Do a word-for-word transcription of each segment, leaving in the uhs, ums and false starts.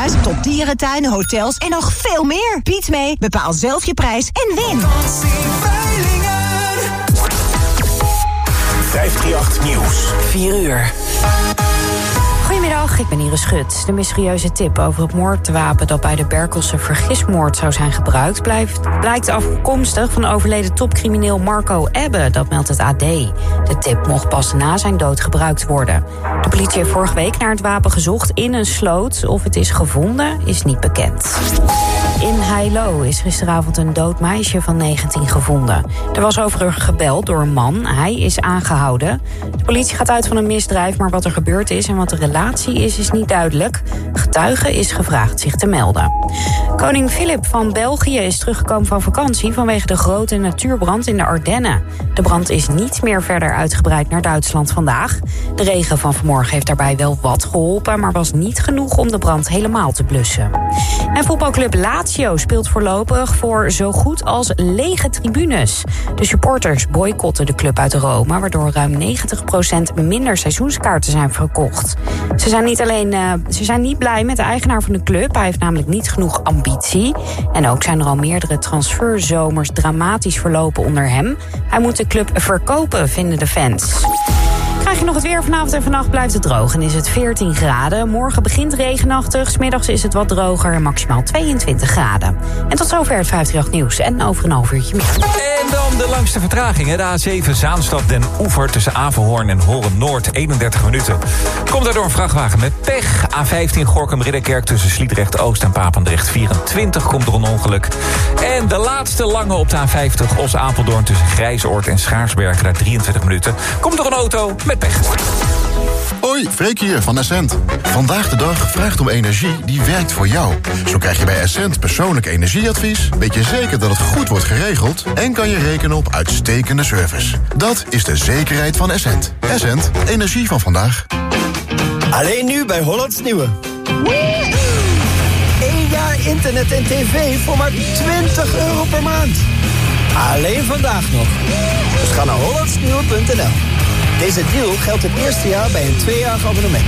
ziekenhuis tot dierentuin, hotels en nog veel meer. Piet mee, bepaal zelf je prijs en win. vijfhonderdachttien Nieuws. vier uur. Goedemiddag, ik ben Iris Schut. De mysterieuze tip over het moordwapen dat bij de Berkelse vergismoord zou zijn gebruikt... Blijft, blijkt afkomstig van de overleden topcrimineel Marco Ebbe, dat meldt het A D. De tip mocht pas na zijn dood gebruikt worden. De politie heeft vorige week naar het wapen gezocht in een sloot. Of het is gevonden, is niet bekend. In Heilo is gisteravond een dood meisje van negentien gevonden. Er was overigens gebeld door een man. Hij is aangehouden. De politie gaat uit van een misdrijf, maar wat er gebeurd is en wat de relatie is, is niet duidelijk. Getuige is gevraagd zich te melden. Koning Filip van België is teruggekomen van vakantie vanwege de grote natuurbrand in de Ardennen. De brand is niet meer verder uitgebreid naar Duitsland vandaag. De regen van vanmorgen heeft daarbij wel wat geholpen, maar was niet genoeg om de brand helemaal te blussen. En voetbalclub Lazio speelt voorlopig voor zo goed als lege tribunes. De supporters boycotten de club uit Rome, waardoor ruim negentig procent minder seizoenskaarten zijn verkocht. Ze zijn niet alleen uh, ze zijn niet blij met de eigenaar van de club. Hij heeft namelijk niet genoeg ambitie. En ook zijn er al meerdere transferzomers dramatisch verlopen onder hem. Hij moet de club verkopen, vinden de fans. Krijg je nog het weer vanavond en vannacht blijft het droog en is het veertien graden. Morgen begint regenachtig, 's middags is het wat droger en maximaal tweeëntwintig graden. En tot zover het vijfhonderdachttien Nieuws en over een half uurtje meer. En dan de langste vertragingen. De A zeven Zaanstad Den Oever tussen Averhoorn en Horen Noord, eenendertig minuten. Komt daardoor een vrachtwagen met pech. A vijftien Gorinchem Ridderkerk tussen Sliedrecht Oost en Papendrecht vierentwintig komt er een ongeluk. En de laatste lange op de A vijftig Os Apeldoorn tussen Grijsoord en Schaarsbergen, daar drieëntwintig minuten. Komt er een auto met pech. Hoi, Freek hier van Essent. Vandaag de dag vraagt om energie die werkt voor jou. Zo krijg je bij Essent persoonlijk energieadvies, weet je zeker dat het goed wordt geregeld en kan je rekenen op uitstekende service. Dat is de zekerheid van Essent. Essent, energie van vandaag. Alleen nu bij Hollands Nieuwe. Eén jaar internet en tv voor maar twintig euro per maand. Alleen vandaag nog. Dus ga naar hollandsnieuwe punt n l. Deze deal geldt het eerste jaar bij een tweejarig abonnement.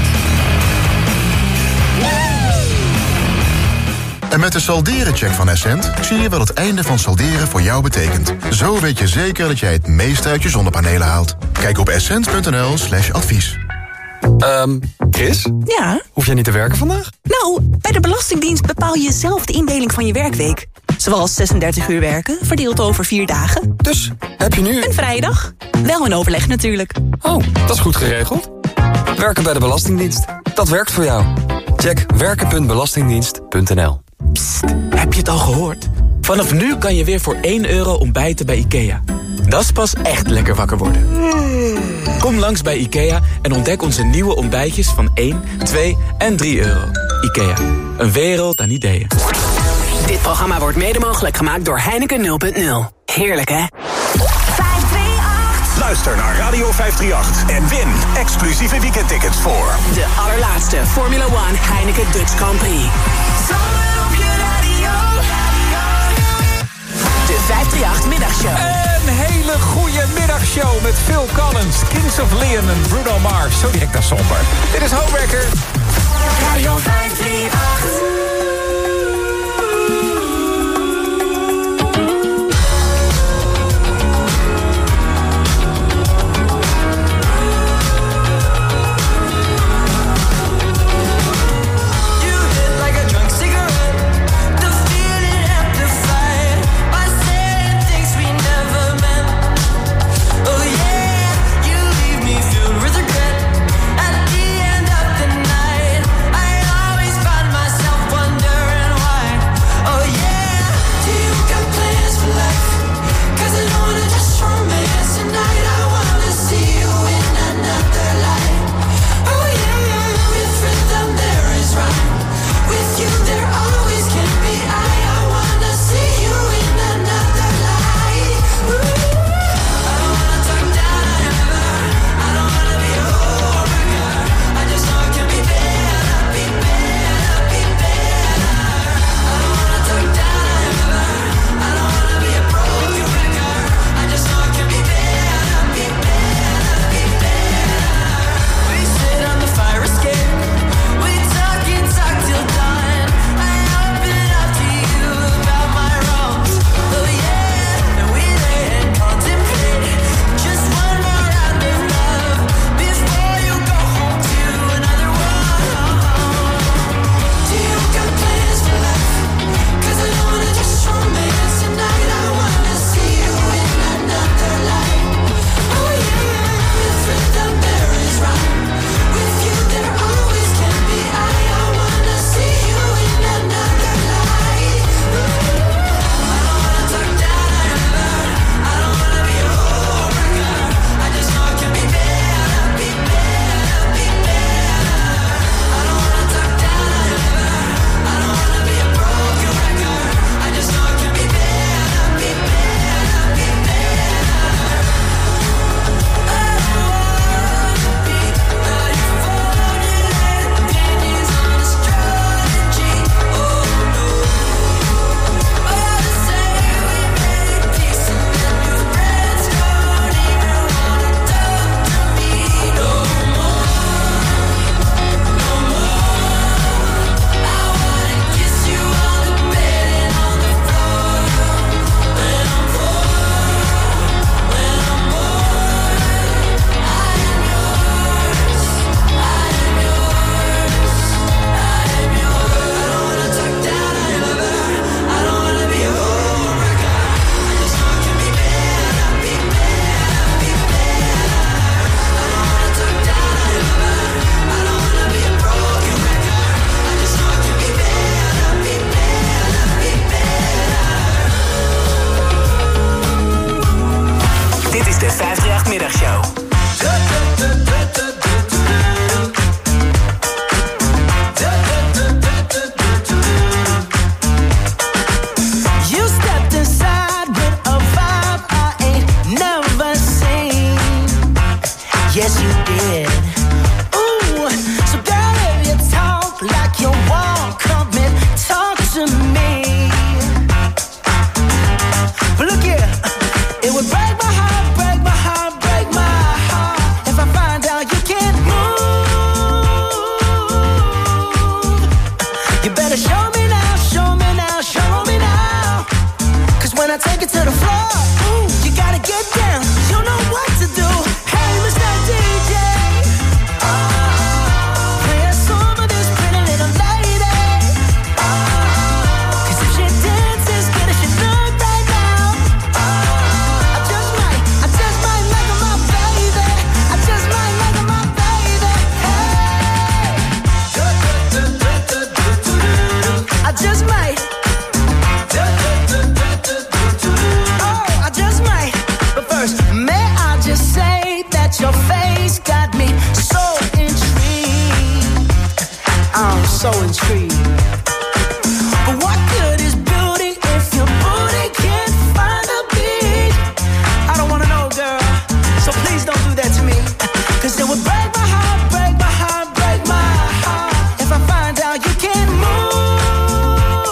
En met de salderencheck van Essent zie je wat het einde van salderen voor jou betekent. Zo weet je zeker dat jij het meeste uit je zonnepanelen haalt. Kijk op essent punt n l slash advies. Um, Chris? Ja? Hoef jij niet te werken vandaag? Nou, bij de Belastingdienst bepaal je zelf de indeling van je werkweek. Zoals zesendertig uur werken, verdeeld over vier dagen. Dus, heb je nu... Een vrije dag. Wel in overleg natuurlijk. Oh, dat is goed geregeld. Werken bij de Belastingdienst. Dat werkt voor jou. Check werken punt belastingdienst punt n l. Psst, heb je het al gehoord? Vanaf nu kan je weer voor één euro ontbijten bij IKEA. Dat is pas echt lekker wakker worden. Kom langs bij IKEA en ontdek onze nieuwe ontbijtjes van één, twee en drie euro. IKEA, een wereld aan ideeën. Dit programma wordt mede mogelijk gemaakt door Heineken nul punt nul. Heerlijk, hè? Luister naar Radio vijfhonderdachttien en win exclusieve weekendtickets voor de allerlaatste Formula One Heineken Dutch Grand Prix. De vijfhonderdachttien Middagshow. Een hele goede middagshow met Phil Collins, Kings of Leon en Bruno Mars. Zo direct naar somber. Dit is Homewekker. Radio vijfhonderdachttien. With regret at the end of the night, I always find myself is de vijf drie acht Middagshow. Yes, you did. Ooh, so girl, if you talk like you walk, come and talk to me. But look here, it would break my heart, break my heart, break my heart if I find out you can't move. You better show me now, show me now, show me now. 'Cause when I take it to the floor, ooh, you gotta get down. You know what to do. Hey, Mister D J, oh, play a song for this pretty little lady. Oh, 'cause if she dances, good as she look right now. Oh, I just might, I just might like her, my baby. I just might like her, my baby. Hey, I just might. Oh, I just might. But first, may I just say that your face got me so intrigued. I'm so intrigued. But what good is beauty if your booty can't find a beat? I don't wanna know, girl, so please don't do that to me. 'Cause it would break my heart, break my heart, break my heart if I find out you can't move.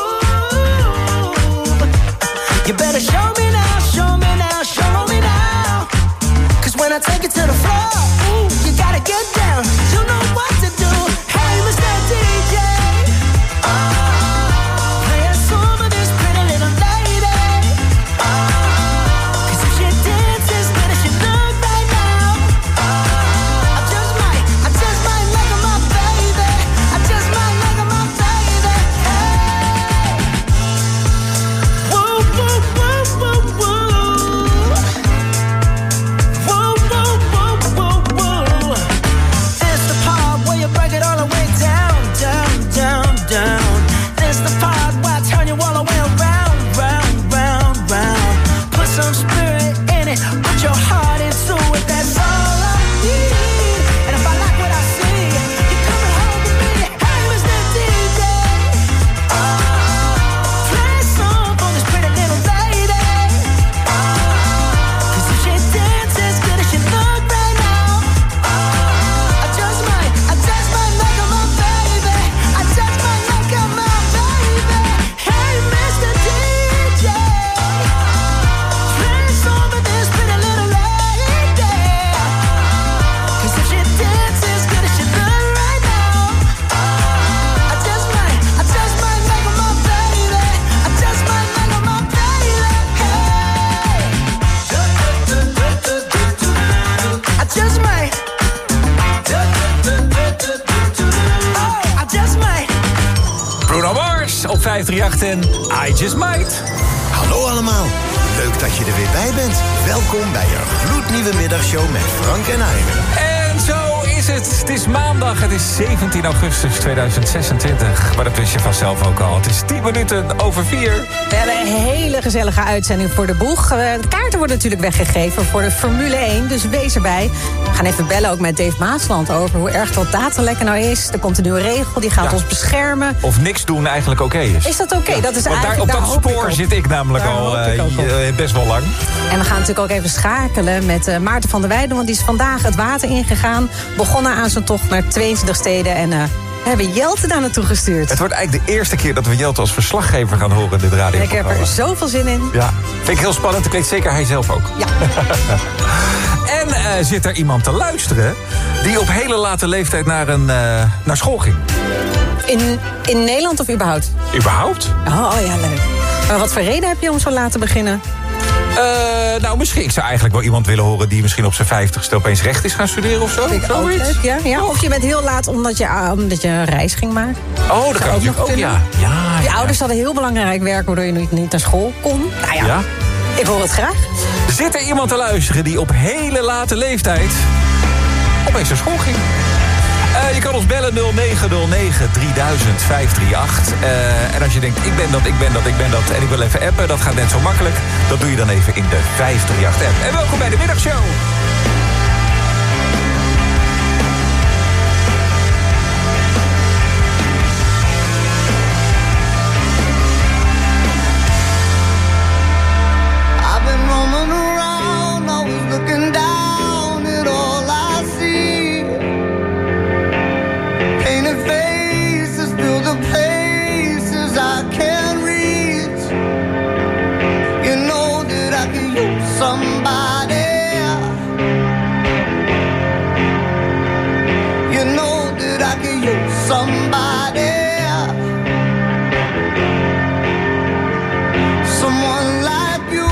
You better show me now, show me now, show me now. 'Cause when I take it to the floor, ooh, you gotta get down. You know what to do. Hey, Mister D J, oh, play a song for this pretty little lady. Oh, 'cause if she dances, good as she look right now. Oh, I just might, I just might like her, my baby. I just might like her, my baby. Hey, woo, woo, woo, woo, woo. Woo, woo, woo, woo, woo. It's the part where you break it all the way down, down, down, down. It's the part where I turn you all the way around, round, round, round. Put some spirit in it, put your heart into it. That's all I need. And if I like what I see, you're coming home with me. Hey, Mister D J, oh, play a song for this pretty little lady. Oh, 'cause if she dances, good as she look right now. Oh, I just might, I just might like her, my baby. I just might like her, my baby. Hey, Mister D J, play a song for this pretty little lady. 'Cause if she dances, good as she look right now. Oh, I just might, I just might like her, my baby. I just might like her, my baby. Hey, I just might. Oh, I just might. Bruno Mars op vijf drie acht en I Just Might. Hallo allemaal, leuk dat je er weer bij bent. Welkom bij een gloednieuwe middagshow met Frank en Iwer. En zo is het. Het is maandag, het is zeventien augustus tweeduizend zesentwintig. Maar dat wist je vanzelf ook al. Het is tien minuten over vier. We hebben een hele gezellige uitzending voor de boeg. Eh, De kaarten worden natuurlijk weggegeven voor de Formule één, dus wees erbij. We gaan even bellen ook met Dave Maasland over hoe erg dat datalekken nou is. Er komt een nieuwe regel, die gaat Ja. ons beschermen. Of niks doen eigenlijk oké is. Is dat oké? Ja. Dat is Want daar, eigenlijk, op daar dat hoop ik spoor op. zit ik namelijk Daar al hoop ik eh, ook op. eh, best wel lang. En we gaan natuurlijk ook even schakelen met eh, Maarten van der Weijden, want die is vandaag het water ingegaan. Begonnen aan zijn tocht naar tweeëntwintig steden en eh, we hebben Jelte daar naartoe gestuurd. Het wordt eigenlijk de eerste keer dat we Jelte als verslaggever gaan horen in dit En ik radioprogramma. heb er zoveel zin in. Ja, vind ik heel spannend. Ik weet zeker hij zelf ook. Ja. En uh, zit er iemand te luisteren die op hele late leeftijd naar, een, uh, naar school ging? In, in Nederland of überhaupt? Überhaupt? Oh ja, leuk. Maar wat voor reden heb je om zo laat te beginnen? Uh, nou, misschien. Ik zou eigenlijk wel iemand willen horen die misschien op zijn vijftigste opeens recht is gaan studeren of zo. Vind ik ook Zoiets. leuk, ja. ja. Of je bent heel laat omdat je, ah, omdat je een reis ging maken. Oh, dat kan ook natuurlijk ook, nog ja. ja. Je ja. ouders hadden heel belangrijk werk waardoor je niet, niet naar school kon. Nou ja, Ja. ik hoor het graag. Zit er iemand te luisteren die op hele late leeftijd opeens naar school ging? Uh, je kan ons bellen nul negen nul negen drieduizend vijfhonderdachtendertig. Uh, en als je denkt, ik ben dat, ik ben dat, ik ben dat... en ik wil even appen, dat gaat net zo makkelijk. Dat doe je dan even in de vijfhonderdachtendertig-app. En welkom bij de middagshow. Looking down at all I see, painted faces fill the places I can't reach. You know that I can use somebody. You know that I can use somebody. Someone like you.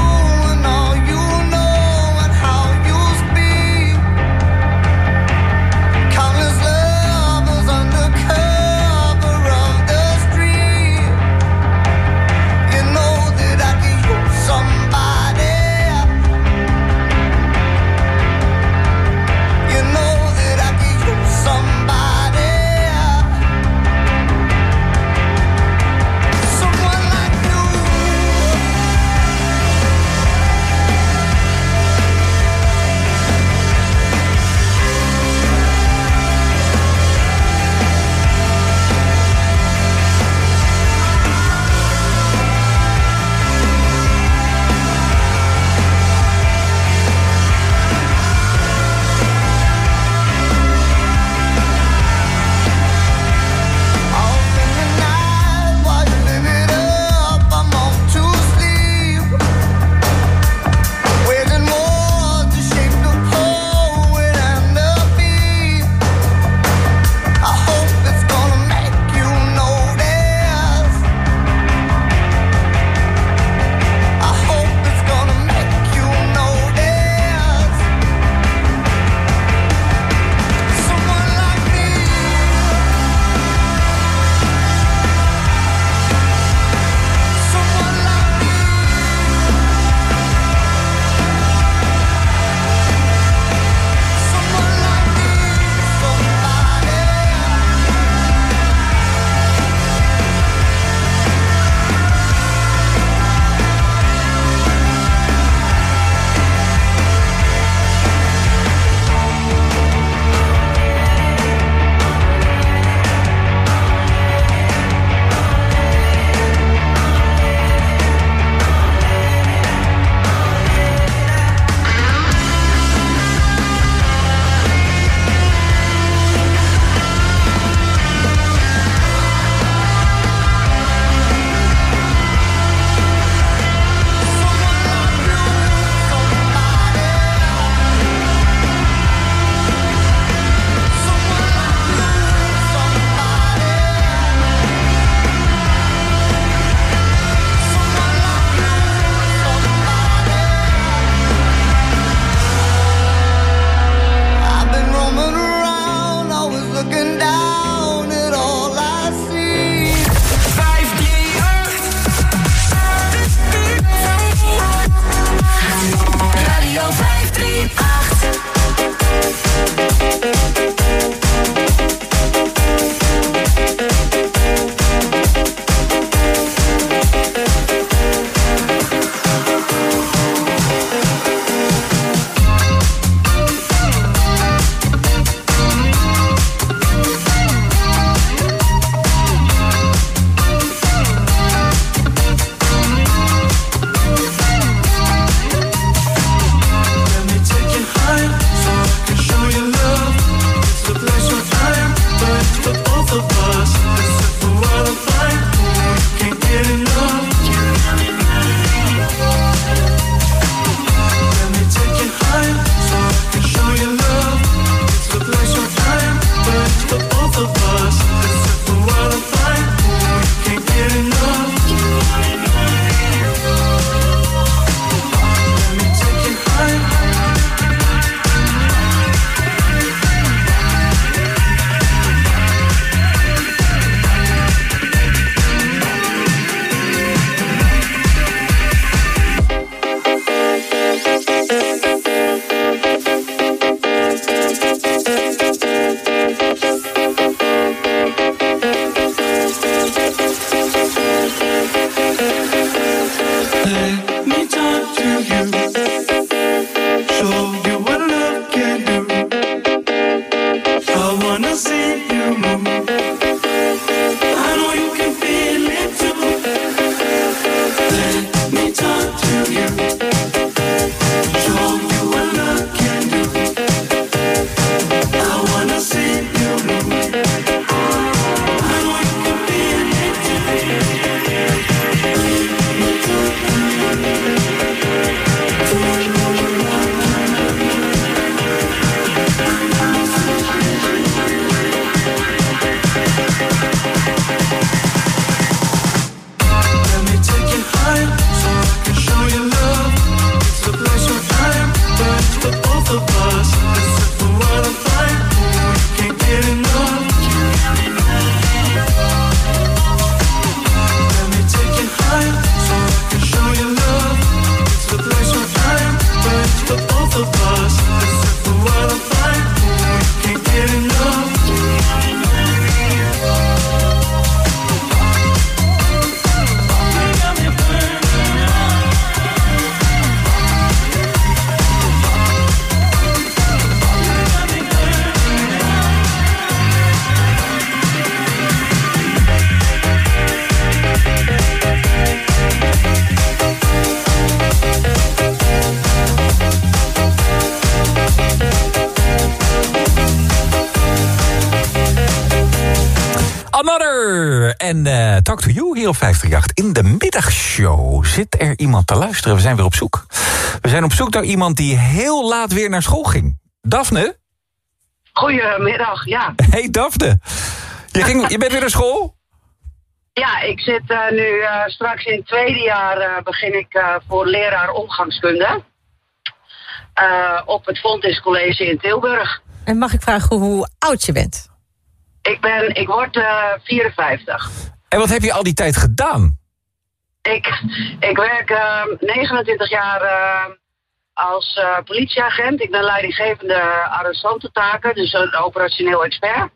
en uh, Talk to You hier op vijf drie acht. In de middagshow zit er iemand te luisteren. We zijn weer op zoek. We zijn op zoek naar iemand die heel laat weer naar school ging. Daphne? Goedemiddag, ja. Hey Daphne. Je, ging, je bent weer naar school? Ja, ik zit uh, nu uh, straks in het tweede jaar uh, begin ik uh, voor leraar omgangskunde. Uh, op het Fontys College in Tilburg. En mag ik vragen hoe oud je bent? Ik ben, ik word uh, vierenvijftig. En wat heb je al die tijd gedaan? Ik, ik werk uh, negenentwintig jaar uh, als uh, politieagent. Ik ben leidinggevende arrestantentaken, dus een operationeel expert.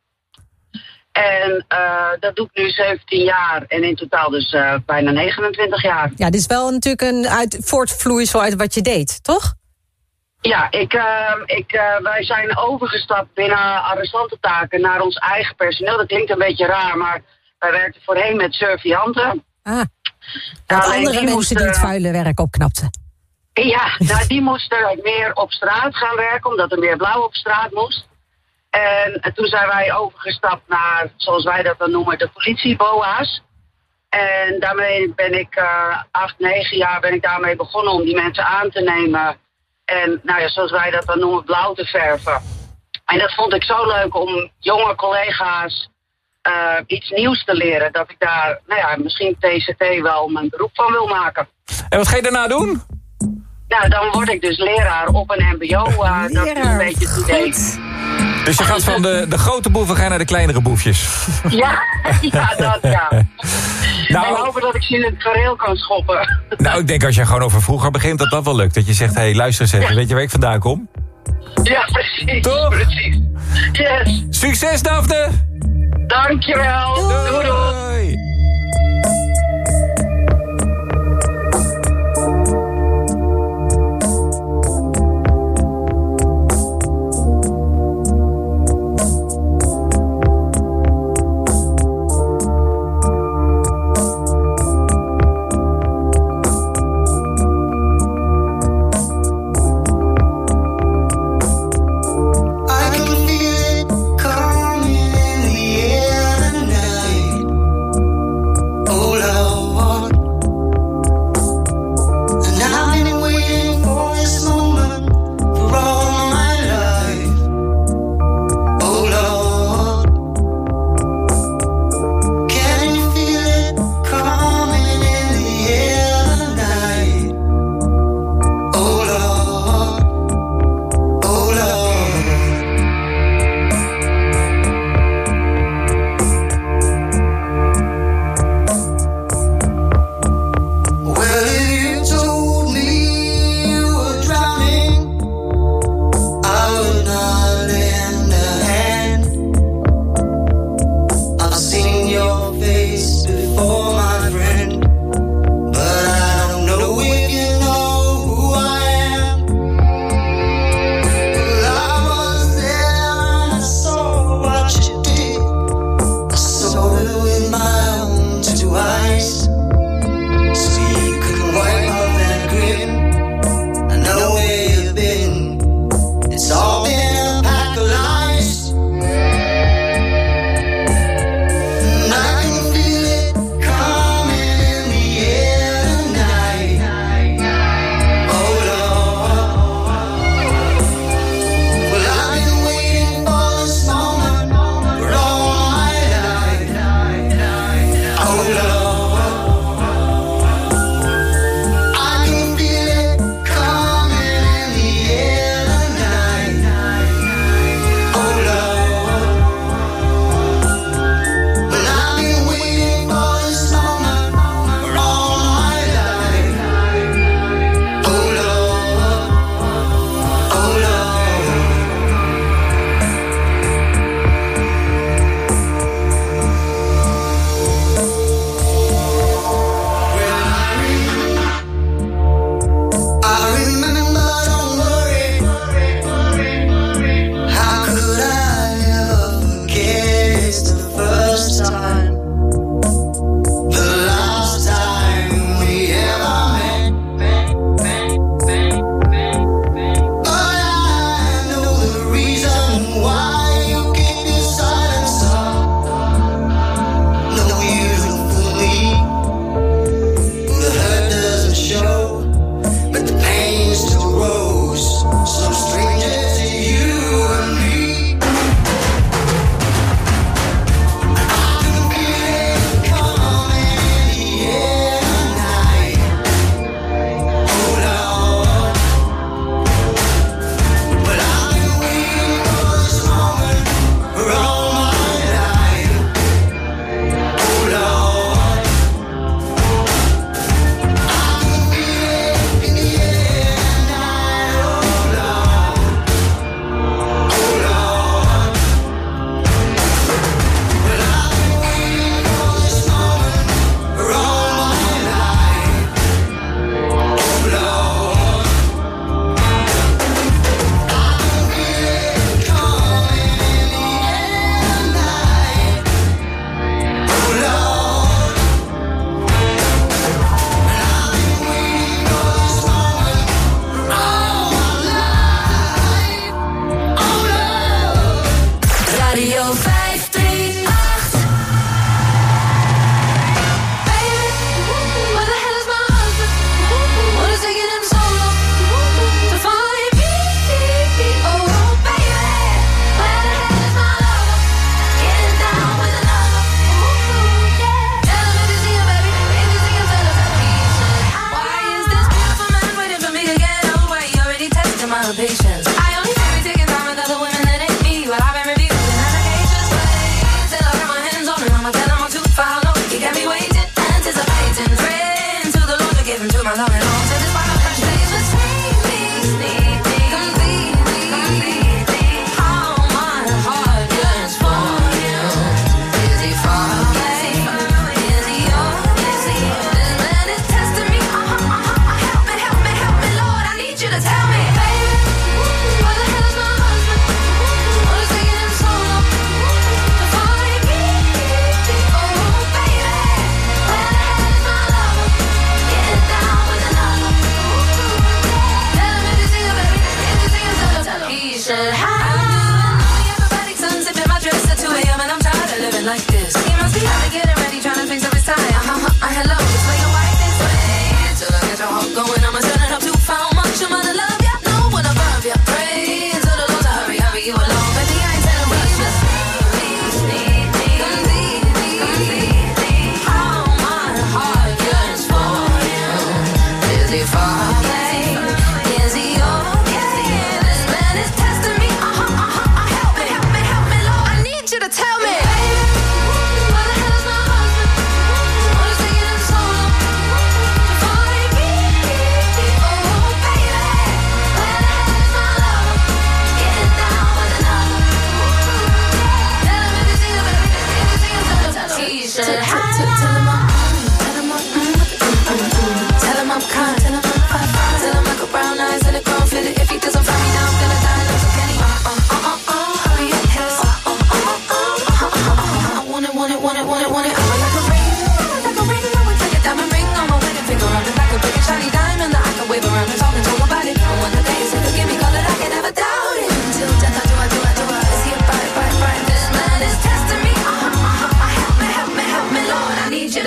En uh, dat doe ik nu zeventien jaar en in totaal dus uh, bijna negenentwintig jaar. Ja, dit is wel natuurlijk een uit, voortvloeisel uit wat je deed, toch? Ja, ik, uh, ik, uh, wij zijn overgestapt binnen arrestantentaken naar ons eigen personeel. Dat klinkt een beetje raar, maar wij werkten voorheen met surveillanten. Ah, dat andere die mensen moesten, die het vuile werk opknapten. Ja, nou, die moesten meer op straat gaan werken, omdat er meer blauw op straat moest. En toen zijn wij overgestapt naar, zoals wij dat dan noemen, de politieboa's. En daarmee ben ik uh, acht, negen jaar ben ik daarmee begonnen om die mensen aan te nemen. En nou ja, zoals wij dat dan noemen, blauw te verven. En dat vond ik zo leuk om jonge collega's uh, iets nieuws te leren. Dat ik daar, nou ja, misschien T C T wel mijn beroep van wil maken. En wat ga je daarna doen? Nou, dan word ik dus leraar op een mbo. Uh, dat is een beetje het idee. Dus je gaat van de, de grote boeven gaan naar de kleinere boefjes. Ja, ja, dat ja. Nou, en hopen dat ik ze in het gareel kan schoppen. Nou, ik denk als je gewoon over vroeger begint, dat dat wel lukt. Dat je zegt, hé, hey, luister eens even, ja. Weet je waar ik vandaan kom? Ja, precies. Toch? Precies. Yes. Succes, Daphne! Dankjewel. Doei, doei. doei.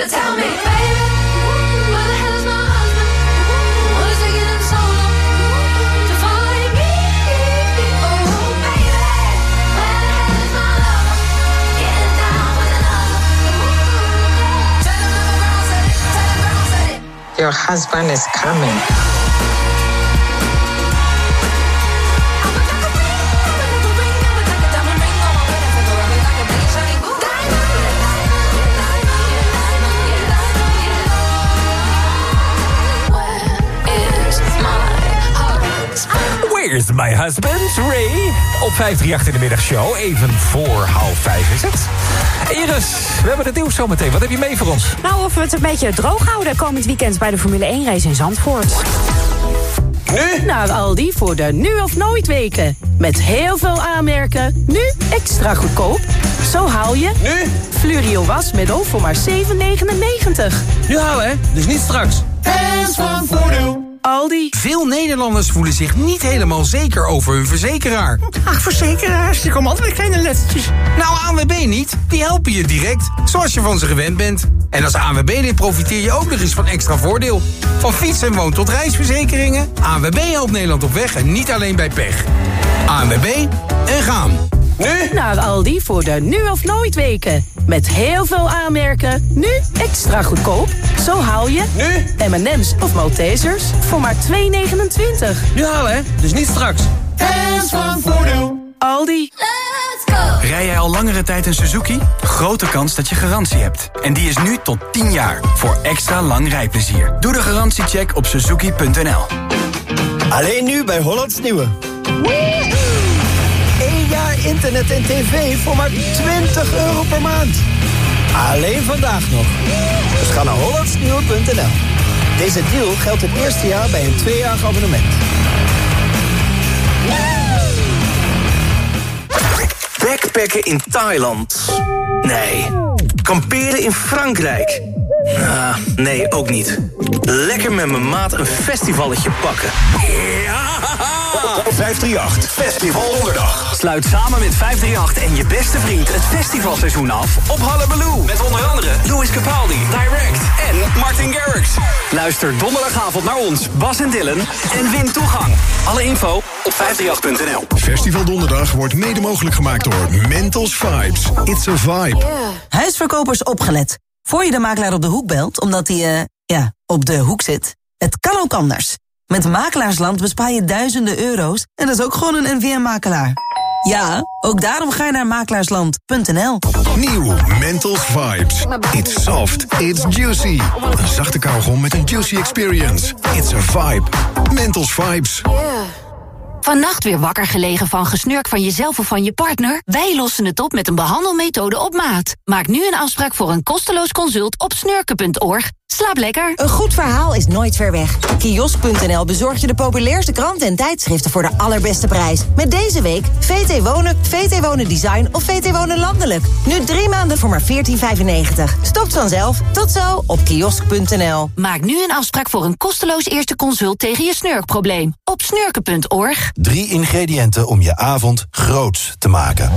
tell me, baby, where the hell is my husband? What is taking him so long to find me? Oh, baby, where the hell is my lover? Getting down with another. Tell him the girl said it, tell him girl said it. Your husband is coming. Where's my husband, Ray? Op vijf drie acht in de middagshow. Even voor half vijf is het. Iris, we hebben het nieuws zometeen. Wat heb je mee voor ons? Nou, of we het een beetje droog houden komend weekend bij de Formule één race in Zandvoort. Nu? Naar Aldi voor de nu of nooit weken. Met heel veel aanmerken. Nu extra goedkoop. Zo haal je... Nu? Fluorio wasmiddel voor maar zeven negenennegentig. Nu halen, hè? Dus niet straks. Hands van Voordeel. Aldi. Veel Nederlanders voelen zich niet helemaal zeker over hun verzekeraar. Ach, verzekeraars, die komen altijd met kleine lettertjes. Nou, A N W B niet. Die helpen je direct, zoals je van ze gewend bent. En als A N W B-lid profiteer je ook nog eens van extra voordeel. Van fiets- en woon- tot reisverzekeringen. A N W B helpt Nederland op weg en niet alleen bij pech. A N W B en gaan. Nu? Naar Aldi voor de nu of nooit weken. Met heel veel aanmerken. Nu extra goedkoop. Zo haal je... Nu? M en M's of Maltesers voor maar twee negenentwintig. Nu halen, hè? Dus niet straks. Hands van Voordeel. Aldi. Let's go! Rij jij al langere tijd een Suzuki? Grote kans dat je garantie hebt. En die is nu tot tien jaar. Voor extra lang rijplezier. Doe de garantiecheck op suzuki punt n l. Alleen nu bij Hollands Nieuwe. Eén jaar internet en tv voor maar twintig euro per maand. Alleen vandaag nog. Dus ga naar hollands nieuwe punt n l. Deze deal geldt het eerste jaar bij een tweejarig abonnement. Backpacken in Thailand? Nee. Kamperen in Frankrijk? Ah, nee, ook niet. Lekker met mijn maat een festivalletje pakken. Ja! vijf drie acht Festival Donderdag. Sluit samen met vijf drie acht en je beste vriend het festivalseizoen af op Hullabaloo. Met onder andere Louis Capaldi, Direct en Martin Garrix. Luister donderdagavond naar ons, Bas en Dylan, en win toegang. Alle info op vijf drie acht punt n l. Festival Donderdag wordt mede mogelijk gemaakt door Mentos Vibes. It's a vibe. Yeah. Huisverkopers opgelet. Voor je de makelaar op de hoek belt, omdat hij, uh, ja, op de hoek zit. Het kan ook anders. Met Makelaarsland bespaar je duizenden euro's en dat is ook gewoon een N V M-makelaar. Ja, ook daarom ga je naar makelaarsland punt n l. Nieuw Mentos Vibes. It's soft, it's juicy. Een zachte kauwgom met een juicy experience. It's a vibe. Mentos Vibes. Vannacht weer wakker gelegen van gesnurk van jezelf of van je partner? Wij lossen het op met een behandelmethode op maat. Maak nu een afspraak voor een kosteloos consult op snurken punt org. Slaap lekker. Een goed verhaal is nooit ver weg. Kiosk punt n l bezorgt je de populairste kranten en tijdschriften voor de allerbeste prijs. Met deze week V T Wonen, V T Wonen Design of V T Wonen Landelijk. Nu drie maanden voor maar veertien vijfennegentig. Stopt vanzelf. Tot zo op kiosk punt n l. Maak nu een afspraak voor een kosteloos eerste consult tegen je snurkprobleem. Op snurken punt org. Drie ingrediënten om je avond groots te maken.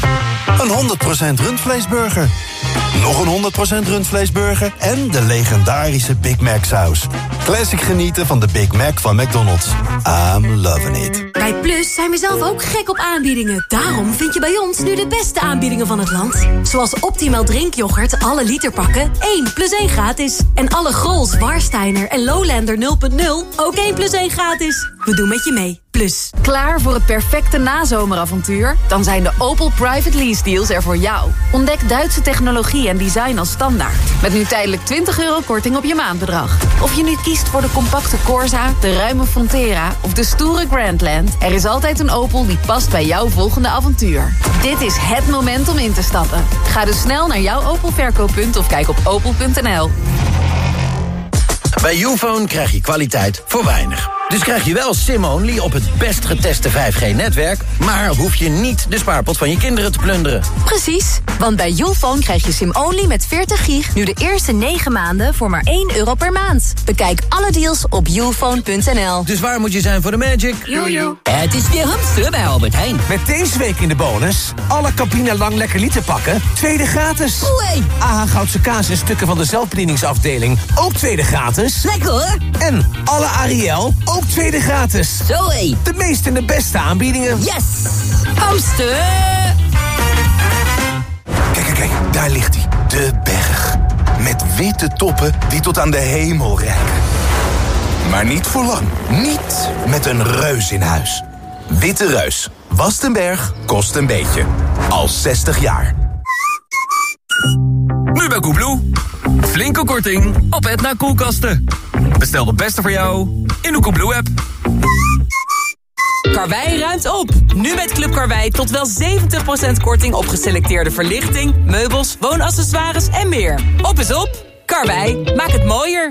Een honderd procent rundvleesburger. Nog een honderd procent rundvleesburger. En de legendarische Big Mac saus. Classic genieten van de Big Mac van McDonald's. I'm loving it. Bij Plus zijn we zelf ook gek op aanbiedingen. Daarom vind je bij ons nu de beste aanbiedingen van het land. Zoals Optimal drinkyoghurt, alle literpakken, één plus één gratis. En alle Grols, Warsteiner en Lowlander nul punt nul, ook één plus één gratis. We doen met je mee. Plus. Klaar voor het perfecte nazomeravontuur? Dan zijn de Opel Private Lease deals er voor jou. Ontdek Duitse technologie en design als standaard. Met nu tijdelijk twintig euro korting op je maandbedrag. Of je nu kiest voor de compacte Corsa, de ruime Frontera of de stoere Grandland. Er is altijd een Opel die past bij jouw volgende avontuur. Dit is het moment om in te stappen. Ga dus snel naar jouw Opel verkooppunt of kijk op opel punt n l. Bij Ufone krijg je kwaliteit voor weinig. Dus krijg je wel SIM-only op het best geteste vijf G-netwerk... maar hoef je niet de spaarpot van je kinderen te plunderen. Precies, want bij Youfone krijg je SIM-only met veertig gig... nu de eerste negen maanden voor maar één euro per maand. Bekijk alle deals op youfone punt n l. Dus waar moet je zijn voor de magic? Jojo. Het is weer hamster bij Albert Heijn. Met deze week in de bonus... alle Campina Lang Lekker Liter pakken, tweede gratis. Oei. A H Goudse kaas en stukken van de zelfbedieningsafdeling... ook tweede gratis. Lekker hoor. En alle Ariel, ook tweede gratis. Zoé. De meeste en de beste aanbiedingen. Yes. Hamster. Kijk, kijk, kijk, daar ligt hij. De berg. Met witte toppen die tot aan de hemel reiken. Maar niet voor lang. Niet met een reus in huis. Witte Reus. Wast een berg, kost een beetje. Al zestig jaar. Nu bij Koebloe. Flinke korting op Edna koelkasten. Bestel de beste voor jou in de Koebloe-app. Karwei ruimt op. Nu met Club Karwei tot wel zeventig procent korting op geselecteerde verlichting, meubels, woonaccessoires en meer. Op is op. Karwei, maak het mooier.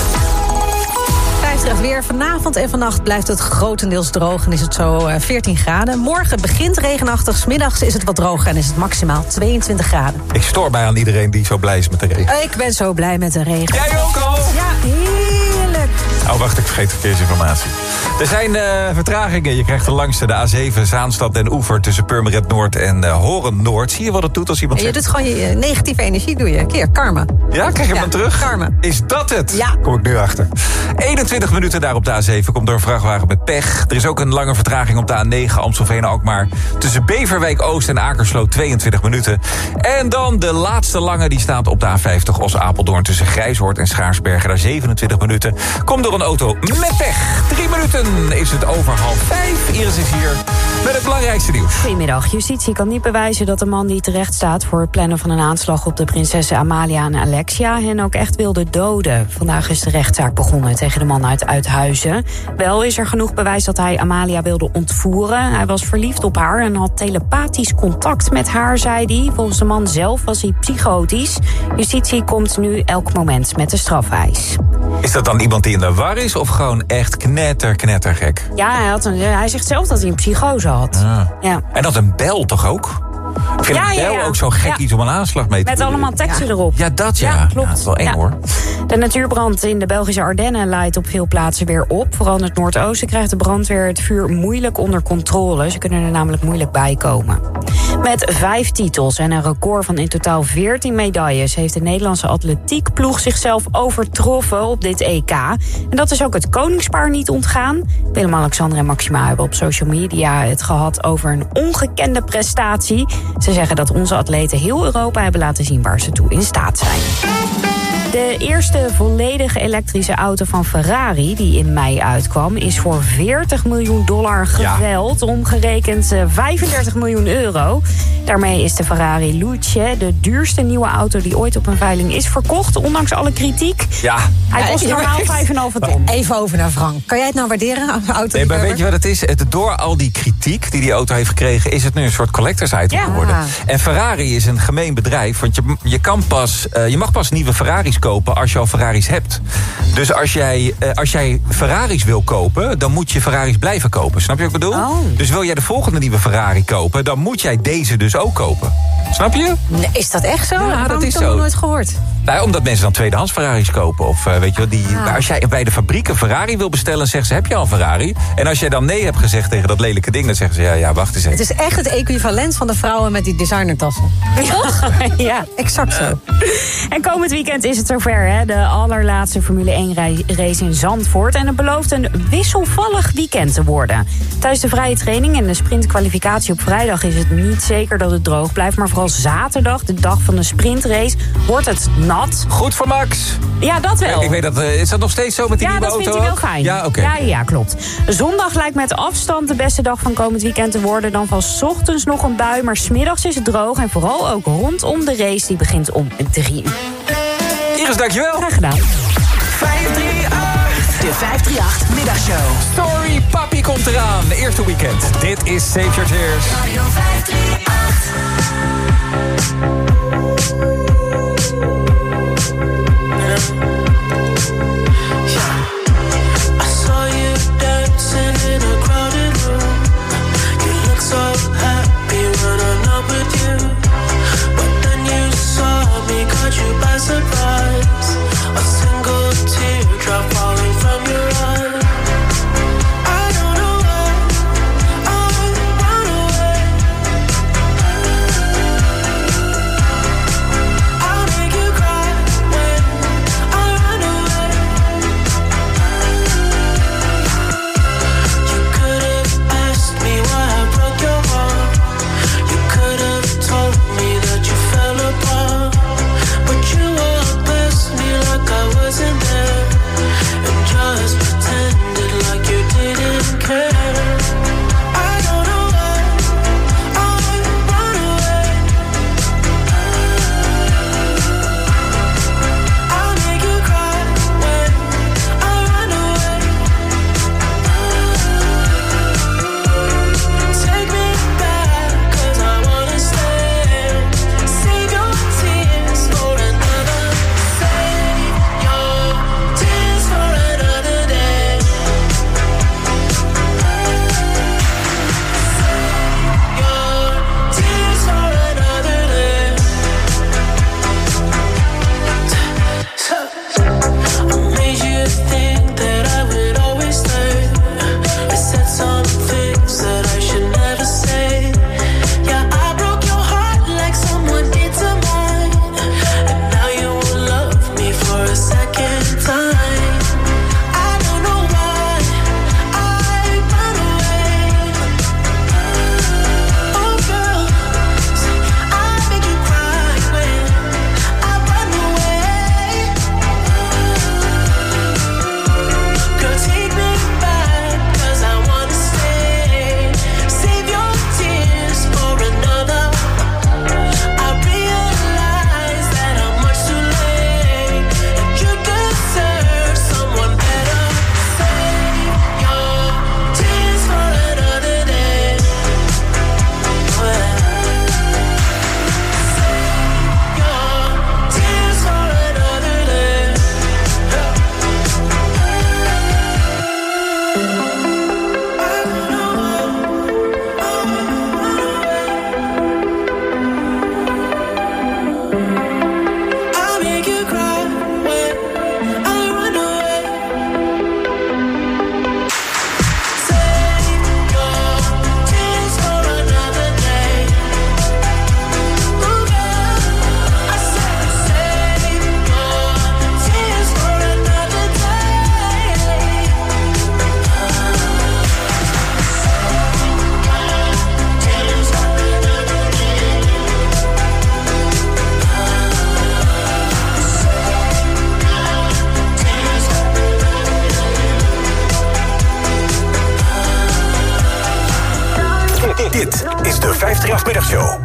Vijftig weer. Vanavond en vannacht blijft het grotendeels droog en is het zo uh, veertien graden. Morgen begint regenachtig, 's middags is het wat droger en is het maximaal tweeëntwintig graden. Ik stoor mij aan iedereen die zo blij is met de regen. Ik ben zo blij met de regen. Jij ook al? Ja, heerlijk. Oh, wacht, ik vergeet verkeersinformatie. Er zijn uh, vertragingen. Je krijgt de langste, de A zeven, Zaanstad Den Oever... tussen Purmerend Noord en uh, Horen Noord. Zie je wat het doet als iemand Je zegt? doet gewoon je uh, negatieve energie, doe je. Een keer, karma. Ja, krijg je ja, hem dan terug? Karma. Is dat het? Ja. Kom ik nu achter. eenentwintig minuten daar op de A zeven komt door een vrachtwagen met pech. Er is ook een lange vertraging op de A negen Amstelveen-Alkmaar... tussen Beverwijk Oost en Akersloot, tweeëntwintig minuten. En dan de laatste lange, die staat op de A vijftig Os-Apeldoorn... tussen Grijshoort en Schaarsbergen, daar zevenentwintig minuten. Komt door een auto met pech. Drie minuten is het over half vijf. Iris is hier met het belangrijkste nieuws. Goedemiddag. Justitie kan niet bewijzen dat de man die terecht staat... voor het plannen van een aanslag op de prinsessen Amalia en Alexia... hen ook echt wilde doden. Vandaag is de rechtszaak begonnen tegen de man uit Uithuizen. Wel is er genoeg bewijs dat hij Amalia wilde ontvoeren. Hij was verliefd op haar en had telepathisch contact met haar, zei hij. Volgens de man zelf was hij psychotisch. Justitie komt nu elk moment met de strafeis. Is dat dan iemand die in de war is of gewoon echt knetter, knettergek? Ja, hij, had een, hij zegt zelf dat hij een psychose had. Ja. Ja. En dat een bel toch ook? Ik vind Ja, een ja, bel ja. ook zo gek Ja. iets om een aanslag mee te Met doen. allemaal teksten erop. Ja, dat ja. Ja, klopt. Ja, dat is wel eng Ja. hoor. De natuurbrand in de Belgische Ardennen leidt op veel plaatsen weer op. Vooral in het Noordoosten krijgt de brandweer het vuur moeilijk onder controle. Ze kunnen er namelijk moeilijk bij komen. Met vijf titels en een record van in totaal veertien medailles... heeft de Nederlandse atletiekploeg zichzelf overtroffen op dit E K. En dat is ook het koningspaar niet ontgaan. Willem-Alexander en Maxima hebben op social media het gehad over een ongekende prestatie. Ze zeggen dat onze atleten heel Europa hebben laten zien waar ze toe in staat zijn. De eerste volledige elektrische auto van Ferrari, die in mei uitkwam... is voor veertig miljoen dollar geveild, ja. omgerekend vijfendertig miljoen euro. Daarmee is de Ferrari Luce de duurste nieuwe auto... die ooit op een veiling is verkocht, ondanks alle kritiek. Ja. Hij kost normaal vijf komma vijf ton. Even over naar Frank. Kan jij het nou waarderen, auto? Nee, maar weet je wat het is? Het, door al die kritiek die die auto heeft gekregen... is het nu een soort collectors item Ja. geworden. En Ferrari is een gemeen bedrijf. Want je, je, kan pas, uh, je mag pas nieuwe Ferraris kopen als je al Ferraris hebt. Dus als jij, uh, als jij Ferraris wil kopen... dan moet je Ferraris blijven kopen. Snap je wat ik bedoel? Oh. Dus wil jij de volgende nieuwe Ferrari kopen... dan moet jij deze dus ook kopen. Snap je? Nee, is dat echt zo? Ja, dat is heb ik zo. nog nooit gehoord. Nou, omdat mensen dan tweedehands Ferraris kopen. Of uh, weet je wel, die, Ah. als jij bij de fabriek een Ferrari wil bestellen... zeggen ze, heb je al een Ferrari? En als jij dan nee hebt gezegd tegen dat lelijke ding... dan zeggen ze, ja, ja, wacht eens even. Het is echt het equivalent van de vrouwen met die designertassen. Toch? Ja, exact zo. En komend weekend is het zover, hè? De allerlaatste Formule één race in Zandvoort. En het belooft een wisselvallig weekend te worden. Tijdens de vrije training en de sprintkwalificatie op vrijdag... is het niet zeker dat het droog blijft. Maar vooral zaterdag, de dag van de sprintrace, wordt het nat. Goed voor Max. Ja, dat wel. Ik weet dat, uh, is dat nog steeds zo met die ja, nieuwe dat auto? vindt hij wel fijn. Ja, oké. Ja, ja, klopt. Zondag lijkt met afstand de beste dag van komend weekend te worden. Dan valt 's ochtends nog een bui, maar 's middags is het droog. En vooral ook rondom de race, die begint om drie uur. Iris, dankjewel. Graag gedaan. vijfhonderdachtendertig. De vijfhonderdachtendertig middagshow. Sorry, papi komt eraan. Eerste weekend. Dit is Save Your Tears. Radio vijfhonderdachtendertig. I saw you down Dit is de vijfhonderdachttien Middagshow.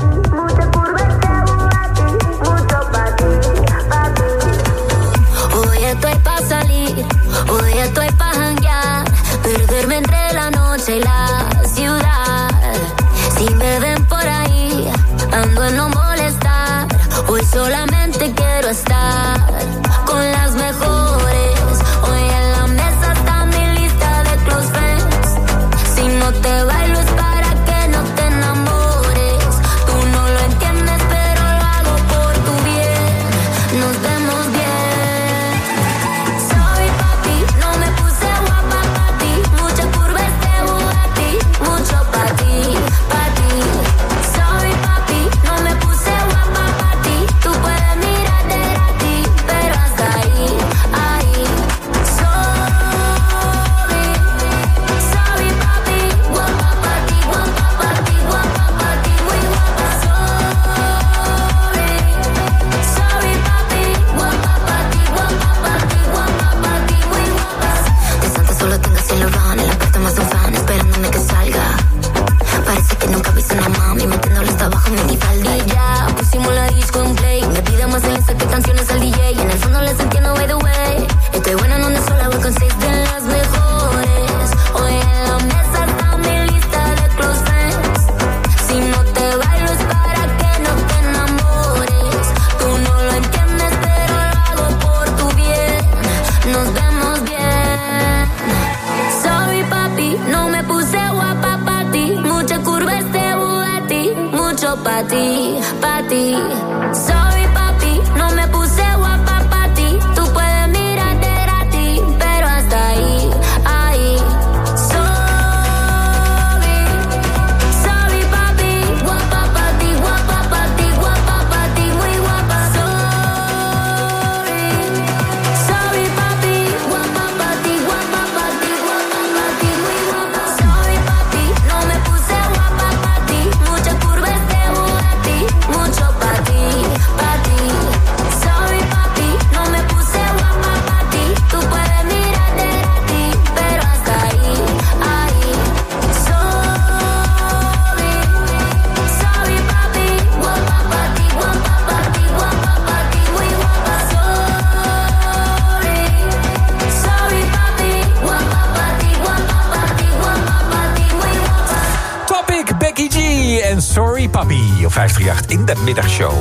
Hoy estoy pa' salir, hoy estoy pa' janguear, perderme entre la noche y la ciudad. Si me ven por ahí, ando en no molestar. Hoy solamente quiero estar con las mejores. Hoy en la mesa está mi lista de close friends. Si no te bailo es para que no te enamores. Tú no lo entiendes, pero lo hago por tu bien. Nos vemos bien. Sorry papi, no me puse guapa pa' ti. Mucha curva este Bugatti, mucho pa' ti, pa' ti. Sorry papi, no me puse guapa pa' ti. Tú puedes mirar de gratis, pero hasta ahí, ahí. Sorry, sorry papi, guapa pa' ti, guapa pa' ti, guapa pa' ti, muy guapa. Sorry, sorry papi, guapa pa' ti, guapa pa' ti, guapa pa' ti, muy guapa. De Santa solo tengo cielo van, en la puerta más un fan esperándome que salga. Parece que nunca viste una mami metiéndole hasta abajo en mi falda. Y ya pusimos la disco en play. Me pide más el que canciones al D J. Y en el fondo les entiendo by the way. Estoy buena en donde sola voy con seis de las mejores. Hoy en la mesa está mi lista de close friends. Si no te bailo es para que no te enamores. Tú no lo entiendes, pero lo hago por tu bien. Nos vemos bien. Sorry papi, no me puse guapa pa' ti. Mucha curva este Bugatti, mucho pa' ti, pa' ti. Sorry papi, no me puse guapa pa' ti. Tú puedes mirar de gratis, pero hasta ahí, ahí. Sorry, sorry papi, guapa pa' ti, guapa pa' ti, guapa pa' ti, muy guapa. Sorry, sorry papi, guapa pa' ti, guapa pa' ti, guapa pa' ti, muy guapa. Sorry papi, no me puse guapa pa' ti. Mucha curva este Bugatti, mucho pa' ti, pa' ti. Sorry papi, no me puse guapa pa' ti. Tú puedes mirar de gratis, pero hasta ahí, ahí. Sorry, sorry papi, guapa pa' ti, guapa pa' ti, guapa pa' ti, muy guapa. Sorry, sorry papi, guapa pa' ti, guapa pa' ti, guapa pa' ti, muy guapa. Topic, Becky G en Sorry Papi op vijfhonderdachttien in de middagshow.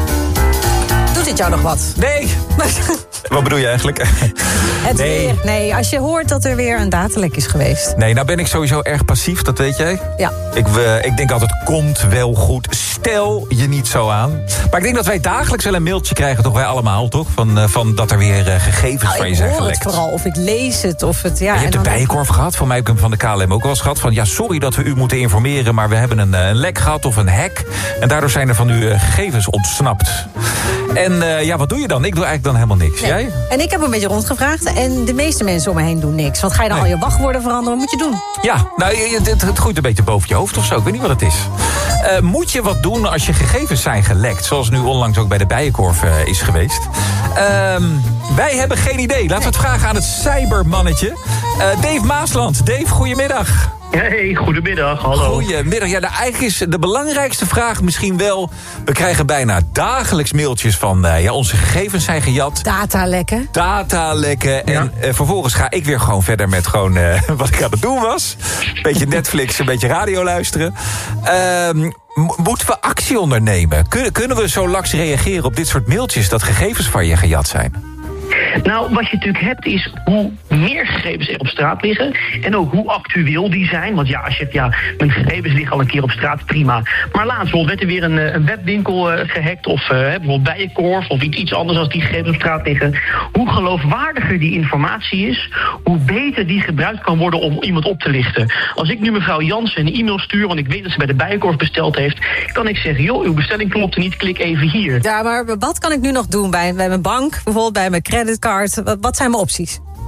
Doet dit jou nog wat? Nee. Wat bedoel je eigenlijk? Het Nee. weer. Nee, als je hoort dat er weer een datalek is geweest. Nee, nou ben ik sowieso erg passief, dat weet jij. Ja. Ik, uh, ik denk altijd, komt wel goed. Stel je niet zo aan. Maar ik denk dat wij dagelijks wel een mailtje krijgen, toch wij allemaal, toch? Van, uh, van dat er weer uh, gegevens Nou, van je ik zijn hoor het gelekt. vooral, of ik lees het, of het... Ja, je hebt en de dan- Bijenkorf gehad, van mij heb ik hem van de K L M ook wel eens gehad. Van ja, sorry dat we u moeten informeren, maar we hebben een, uh, een lek gehad of een hack. En daardoor zijn er van uw uh, gegevens ontsnapt. En uh, ja, wat doe je dan? Ik doe eigenlijk dan helemaal niks. Nee. Jij? En ik heb een beetje rondgevraagd en de meeste mensen om me heen doen niks. Want ga je dan Nee. al je wachtwoorden veranderen, wat moet je doen? Ja, nou, je- het, het groeit een beetje boven je hoofd of zo. Ik weet niet wat het is. Uh, moet je wat doen als je gegevens zijn gelekt? Zoals nu onlangs ook bij de Bijenkorf uh, is geweest. Ehm, wij hebben geen idee. Laten we het vragen aan het cybermannetje. Uh, Dave Maasland. Dave, goedemiddag. Hey, goedemiddag, hallo. Goedemiddag. Ja, nou, eigenlijk is de belangrijkste vraag misschien wel... we krijgen bijna dagelijks mailtjes van... Uh, ja, onze gegevens zijn gejat. Datalekken. Datalekken. En uh, vervolgens ga ik weer gewoon verder met gewoon uh, wat ik aan het doen was. Een beetje Netflix, een beetje radio luisteren. Ehm, mo- moeten we actie ondernemen? Kunnen, kunnen we zo laks reageren op dit soort mailtjes... dat gegevens van je gejat zijn? Nou, wat je natuurlijk hebt is hoe meer gegevens er op straat liggen. En ook hoe actueel die zijn. Want ja, als je hebt, ja, mijn gegevens liggen al een keer op straat, prima. Maar laatst bijvoorbeeld werd er weer een, eh, een webwinkel uh, gehackt. Of uh, bijvoorbeeld Bijenkorf of iets, iets anders als die gegevens op straat liggen. Hoe geloofwaardiger die informatie is, hoe beter die gebruikt kan worden om iemand op te lichten. Als ik nu mevrouw Jansen een e-mail stuur, want ik weet dat ze bij de Bijenkorf besteld heeft, kan ik zeggen, joh, uw bestelling klopte niet, klik even hier. Ja, maar wat kan ik nu nog doen bij, bij mijn bank, bijvoorbeeld bij mijn creditcard? Wat, wat zijn mijn opties?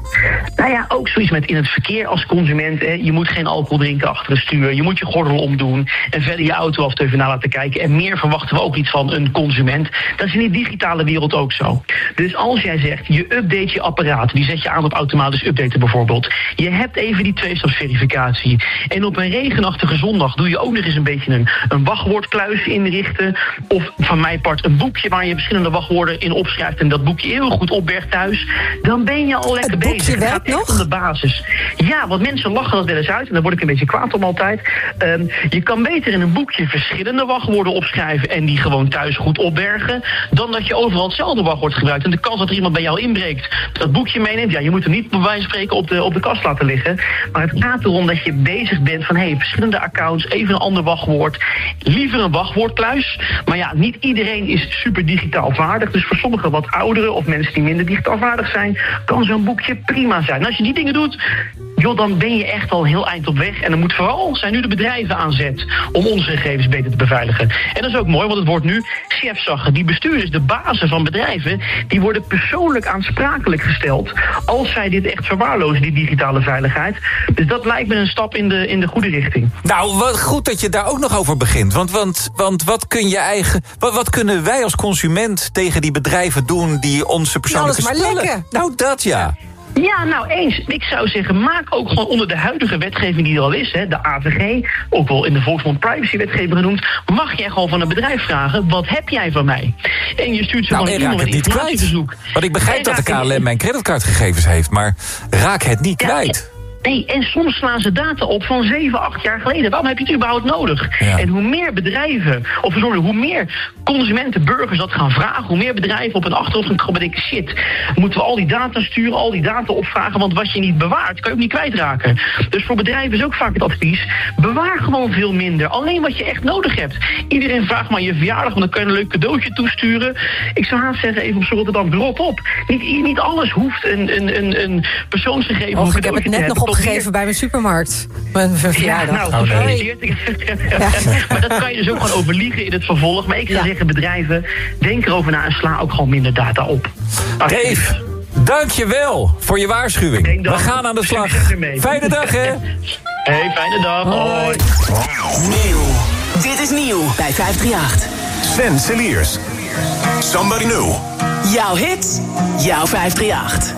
Nou ja, ook zoiets met in het verkeer als consument. Hè. Je moet geen alcohol drinken achter het stuur. Je moet je gordel omdoen. En verder je auto af even na laten kijken. En meer verwachten we ook niet van een consument. Dat is in die digitale wereld ook zo. Dus als jij zegt, je update je apparaat. Die zet je aan op automatisch updaten bijvoorbeeld. Je hebt even die tweestapsverificatie. En op een regenachtige zondag doe je ook nog eens een beetje een, een wachtwoordkluis inrichten. Of van mijn part een boekje waar je verschillende wachtwoorden in opschrijft. En dat boekje heel goed opbergt thuis. Dan ben je al lekker bezig. Het gaat echt om de basis. Ja, want mensen lachen dat wel eens uit. En daar word ik een beetje kwaad om altijd. Um, je kan beter in een boekje verschillende wachtwoorden opschrijven. En die gewoon thuis goed opbergen. Dan dat je overal hetzelfde wachtwoord gebruikt. En de kans dat er iemand bij jou inbreekt, dat boekje meeneemt. Ja, je moet hem niet bij wijze van spreken op de, op de kast laten liggen. Maar het gaat erom dat je bezig bent van hé, hey, verschillende accounts, even een ander wachtwoord. Liever een wachtwoordkluis. Maar ja, niet iedereen is super digitaal vaardig. Dus voor sommigen wat ouderen of mensen die minder digitaal vaardig zijn, kan zo'n boekje prima zijn. En als je die dingen doet, joh, dan ben je echt al heel eind op weg. En dan moet vooral zijn nu de bedrijven aan zet om onze gegevens beter te beveiligen. En dat is ook mooi, want het wordt nu chefzaggen. Die bestuurders, de bazen van bedrijven, die worden persoonlijk aansprakelijk gesteld als zij dit echt verwaarlozen, die digitale veiligheid. Dus dat lijkt me een stap in de, in de goede richting. Nou, wat goed dat je daar ook nog over begint. Want, want, want wat kun je eigen, wat, wat kunnen wij als consument tegen die bedrijven doen die onze persoonlijke nou, dat is maar spullen... lekker. Nou, dat ja. Ja, nou eens. Ik zou zeggen, maak ook gewoon onder de huidige wetgeving die er al is, hè, de A V G, ook wel in de Volksmond privacywetgeving genoemd, mag jij gewoon van een bedrijf vragen, wat heb jij van mij? En je stuurt ze nou, gewoon en raak een het niet informatieverzoek. kwijt. Want ik begrijp En dat de K L M raak- mijn creditcardgegevens heeft, maar raak het niet Ja, kwijt. Nee, en soms slaan ze data op van zeven, acht jaar geleden. Waarom heb je het überhaupt nodig? Ja. En hoe meer bedrijven, of sorry, hoe meer consumenten, burgers dat gaan vragen, hoe meer bedrijven op hun achterhoofd gaan bedenken, shit, moeten we al die data sturen, al die data opvragen, want wat je niet bewaart, kan je ook niet kwijtraken. Dus voor bedrijven is ook vaak het advies, bewaar gewoon veel minder. Alleen wat je echt nodig hebt. Iedereen vraagt maar je verjaardag, want dan kan je een leuk cadeautje toesturen. Ik zou haast zeggen, even op z'n Rotterdam, drop op. Niet, niet alles hoeft een, een, een, een persoonsgegeven Och, een ik heb het cadeautje net te nog hebben. opgegeven bij mijn supermarkt. Mijn verjaardag. Ja, nou, gefeliciteerd. Maar dat kan je dus ook gewoon overliegen in het vervolg. Maar ik zou zeggen, bedrijven, denk erover na en sla ook gewoon minder data op. Dave, dank je wel voor je waarschuwing. We gaan aan de slag. Fijne dag, hè? Hey, fijne dag. Hoi. Nieuw. Dit is nieuw bij vijfdrieënachtig. Sven Celiers. Somebody New. Jouw hit, jouw vijfdrieënachtig.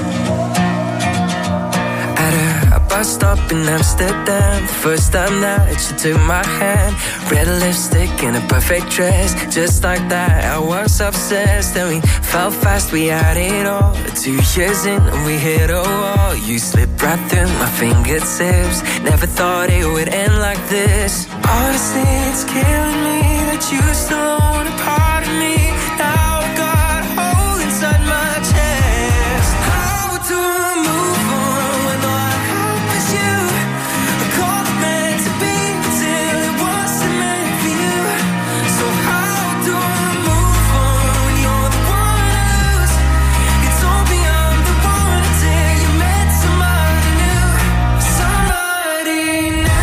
At a bus stop in Amsterdam, the first time that she took my hand. Red lipstick in a perfect dress, just like that. I was obsessed and we fell fast, we had it all. Two years in and we hit a wall. You slipped right through my fingertips. Never thought it would end like this. Honestly, it's killing me that you still own a part of me. Now I got a hole inside my chest. How do I move on when all I have is you? I called it meant to be till it wasn't meant for you. So how do I move on when you're the one I lose? You told me I'm the one until you met somebody new. Somebody new.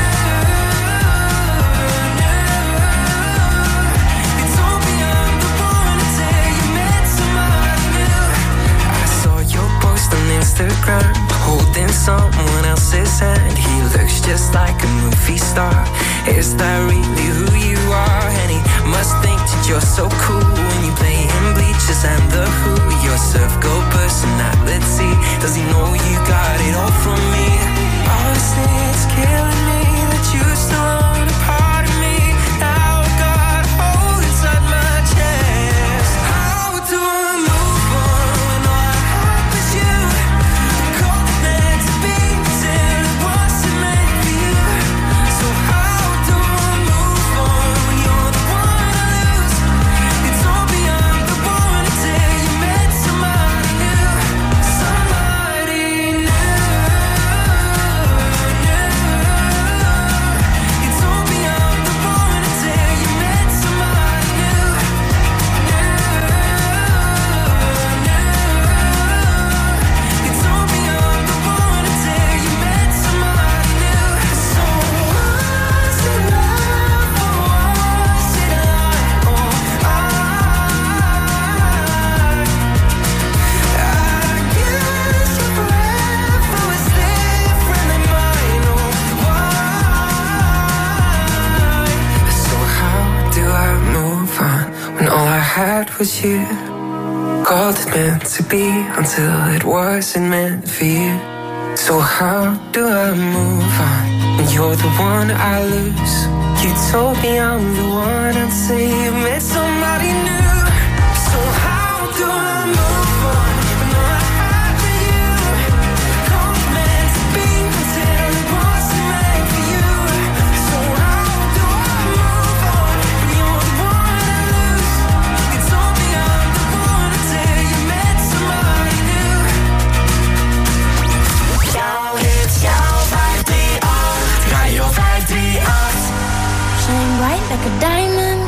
You told me I'm the one until you met somebody new. I saw your post on Instagram, holding someone else's hand. He looks just like a movie star. Is that really who you are? And he must think that you're so cool when you play in Bleachers and The Who. Your surf go personality, does he know you got it all from me? Honestly, it's killing me that you still own a part of me. Now I got a hole inside my chest. How do I move on when all I have is you? Called it meant to be till it wasn't meant for you. So how do I move on when you're the one I lose? You that was you. Called it meant to be until it wasn't meant for you. So how do I move on when you're the one I lose? You told me I'm the one until you met somebody new. So how do I move on when all I have for you? Called it meant to be until it wasn't meant for you. So how do I move on when you're the one I lose? You told me I'm the one until you met somebody new. Jouw hit, jouw vijf drie acht, Radio vijf drie acht. Shine bright like a diamond.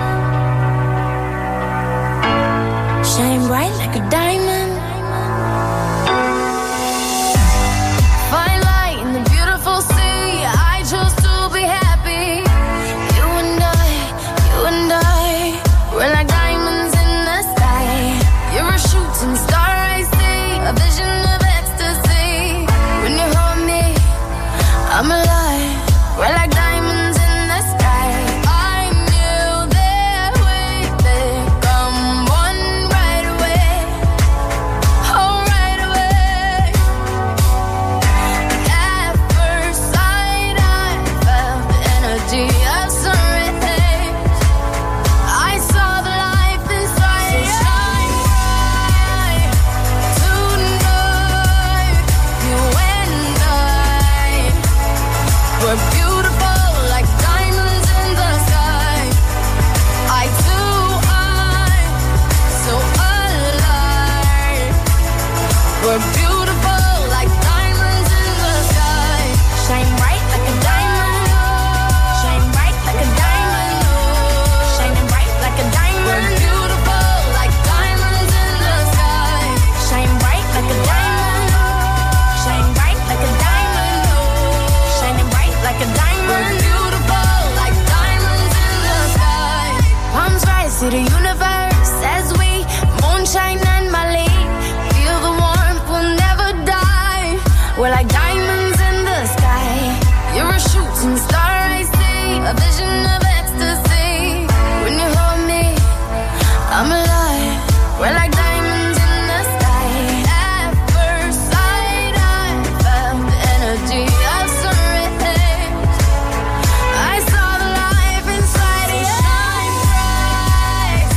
Shine bright like a diamond. Fine light in the beautiful sea. I chose to be happy. You and I, you and I, we're like diamonds in the sky. You're a shooting star, I see, a vision of ecstasy. When you hold me, I'm alive. We're like diamonds in the sky. I knew that we'd become one right away. Oh, right away. At first sight, I felt the energy of sun rays. I saw the life inside. So shine bright tonight. You and I were beautiful like diamonds in the sky. I too, I so alive. We're beautiful like diamonds in the sky. Shine bright like a diamond. Shine bright like a diamond. Shining bright like a diamond. We're beautiful like diamonds in the sky. Shine bright like a diamond. Shine bright like a diamond. Shining bright like a We're diamond. beautiful like diamonds in the sky. Palms rise to the universe as we moonshine and Mali. Feel the warmth, we'll never die. We're like diamonds in the sky. You're a shooting star, I see, a vision of ecstasy. When you hold me, I'm alive. We're like diamonds in the sky. At first sight, I felt the energy of sun rays. I saw the life inside of you. Shine bright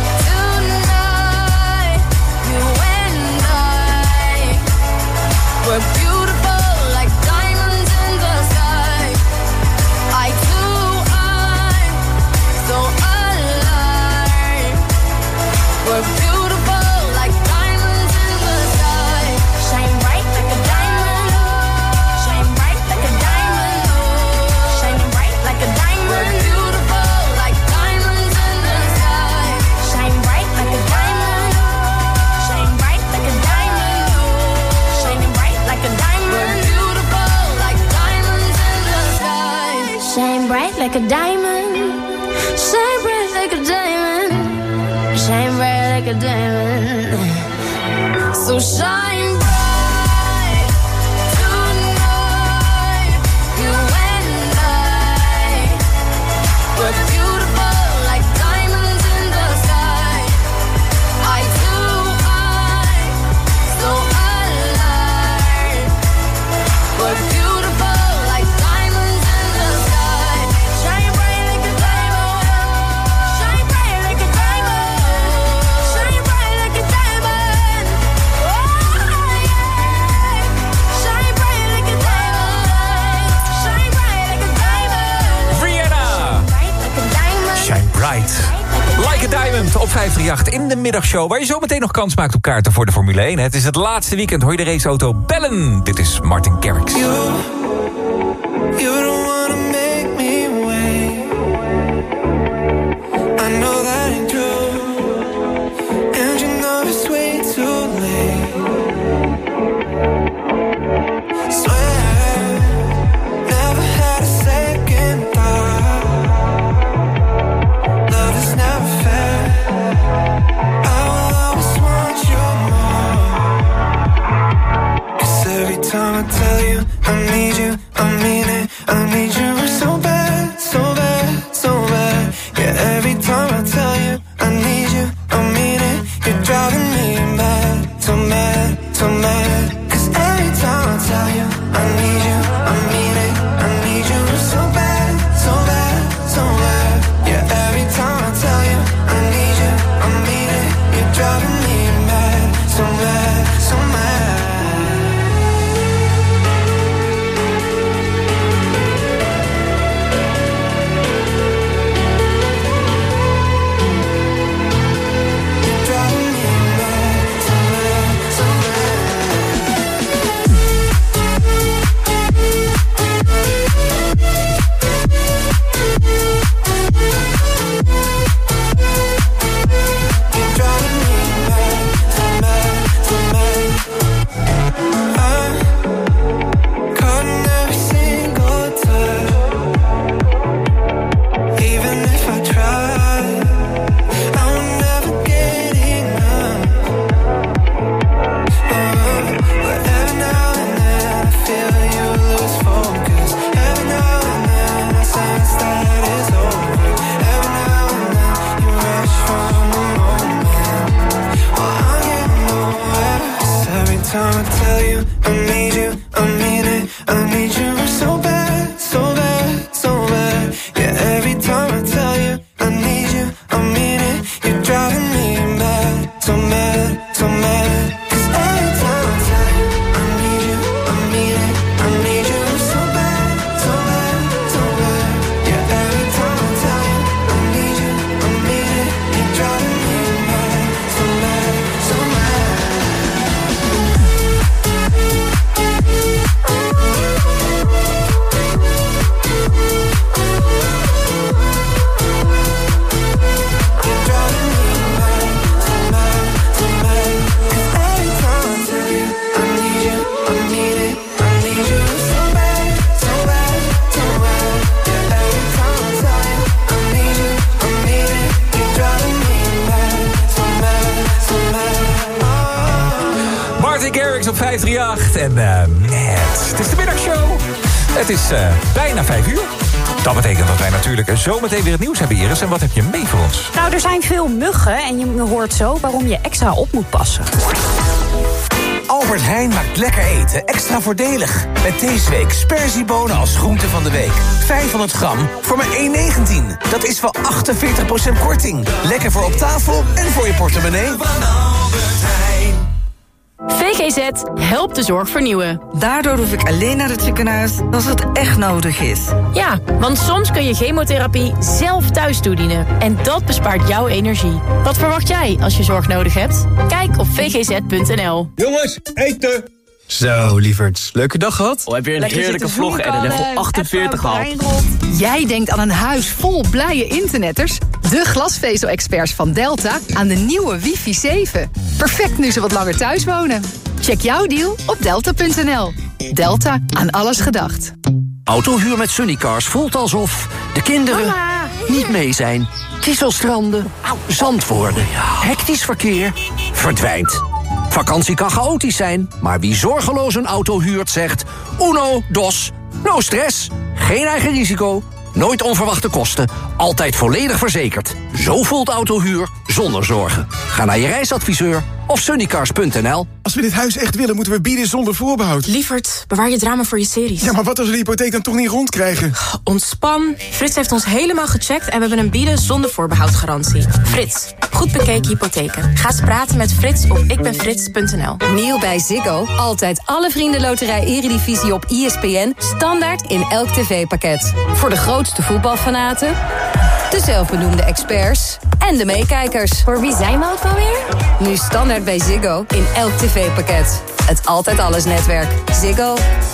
tonight. You and I were beautiful like diamonds in the sky. I too, I so alive. We're beautiful like diamonds in the sky. Shine bright like a diamond. Shine bright like a diamond. Shining bright like a We're diamond. beautiful like diamonds in the sky. Shine bright like a diamond. Shine bright like a diamond. Shining bright like a We're diamond. beautiful like diamonds in the sky. Shine bright like a diamond. Shine bright like a diamond. Shine bright like a diamond. So shine bright tonight. You and I were beautiful like diamonds in the sky. I too, I so alive. We're beautiful like diamonds in the sky. Shine bright like a diamond. Shine bright like a diamond. Shine bright like a diamond. Oh yeah. Shine bright like a diamond. Shine bright like a diamond. Rihanna! Bright like a diamond. Shine bright. Like a diamond op vijf drie acht in de middagshow... waar je zo meteen nog kans maakt op kaarten voor de Formule één. Het is het laatste weekend, hoor je de raceauto bellen. Dit is Martin Garrix. You don't wanna make me wait. I know that ain't true, and you know it's way too late. Swear, never had a second thought. Love is never fair. I will always want you more. 'Cause every time I tell you I need you, I mean it. I need you so bad, so bad, so bad. Yeah, every time I tell you I need you, I I tell you I need you, I mean it, I need you so bad, so bad, so bad. Yeah, every time I tell you I need you, I mean it. You're driving me mad, so mad, so mad. 'Cause every time I tell you I need you, I mean it, I need you so bad, so bad, so bad. Yeah, every time I tell you I need you, I mean it. You're driving me mad, so mad, so mad. Martin Garrix op vijf drie acht en uh, net. Het is de middagshow. Het is uh, bijna vijf uur. Dat betekent dat wij natuurlijk zometeen weer het nieuws hebben, Iris. En wat heb je mee voor ons? Nou, er zijn veel muggen en je hoort zo waarom je extra op moet passen. Albert Heijn maakt lekker eten extra voordelig. Met deze week sperziebonen als groente van de week. vijfhonderd gram voor maar één negentien. Dat is wel achtenveertig procent korting. Lekker voor op tafel en voor je portemonnee. V G Z helpt de zorg vernieuwen. Daardoor hoef ik alleen naar het ziekenhuis als het echt nodig is. Ja, want soms kun je chemotherapie zelf thuis toedienen. En dat bespaart jouw energie. Wat verwacht jij als je zorg nodig hebt? Kijk op v g z punt n l. Jongens, eten! Zo, lieverds. Leuke dag gehad? Oh, heb je een Lekker heerlijke vlog en een level achtenveertig gehad? Jij denkt aan een huis vol blije internetters? De glasvezel-experts van Delta aan de nieuwe wifi zeven. Perfect nu ze wat langer thuis wonen. Check jouw deal op delta punt n l. Delta, aan alles gedacht. Autohuur met Sunnycars voelt alsof de kinderen Mama. niet mee zijn. Kieselstranden, zand worden, hectisch verkeer, verdwijnt. Vakantie kan chaotisch zijn, maar wie zorgeloos een auto huurt zegt... Uno, dos, no stress, geen eigen risico, nooit onverwachte kosten... altijd volledig verzekerd. Zo voelt autohuur zonder zorgen. Ga naar je reisadviseur of sunnycars punt n l. Als we dit huis echt willen, moeten we bieden zonder voorbehoud. Lieverd, bewaar je drama voor je series. Ja, maar wat als we de hypotheek dan toch niet rondkrijgen? Ontspan. Frits heeft ons helemaal gecheckt en we hebben een bieden zonder voorbehoud garantie. Frits, goed bekeken hypotheken. Ga eens praten met Frits op ikbenfrits punt n l. Nieuw bij Ziggo. Altijd alle vriendenloterij Eredivisie op I S P N. Standaard in elk tv-pakket. Voor de grootste voetbalfanaten, de zelfbenoemde experts en de meekijkers. Voor wie zijn we ook alweer? Nu standaard bij Ziggo in elk tv-pakket. Het Altijd Alles netwerk. Ziggo.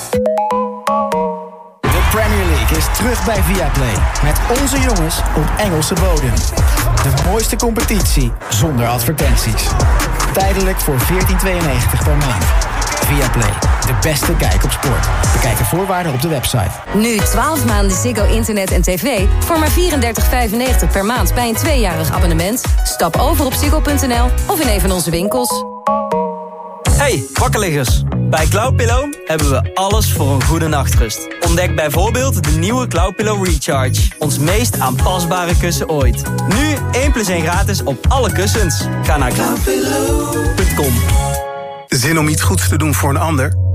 De Premier League is terug bij Viaplay. Met onze jongens op Engelse bodem. De mooiste competitie zonder advertenties. Tijdelijk voor veertien tweeënnegentig per maand. Viaplay, de beste kijk op sport. Bekijk de voorwaarden op de website. Nu twaalf maanden Ziggo internet en tv voor maar vierendertig vijfennegentig per maand bij een tweejarig abonnement. Stap over op ziggo punt n l of in een van onze winkels. Hey, wakkerliggers. Bij Cloudpillow hebben we alles voor een goede nachtrust. Ontdek bijvoorbeeld de nieuwe Cloudpillow Recharge. Ons meest aanpasbare kussen ooit. Nu één plus één gratis op alle kussens. Ga naar cloudpillow punt com. Zin om iets goeds te doen voor een ander?